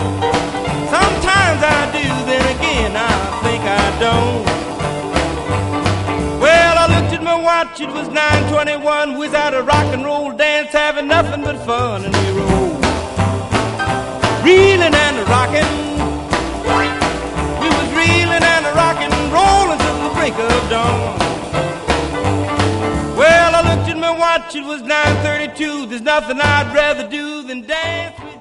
Sometimes I do, then again I think I don't. Well, I looked at my watch, it was 9:21. We was at a rock and roll dance, having nothing but fun, and we rolled, reeling and rocking. We was reeling and rocking, rolling till the break of dawn. Well, I looked at my watch, it was 9:32. There's nothing I'd rather do than dance with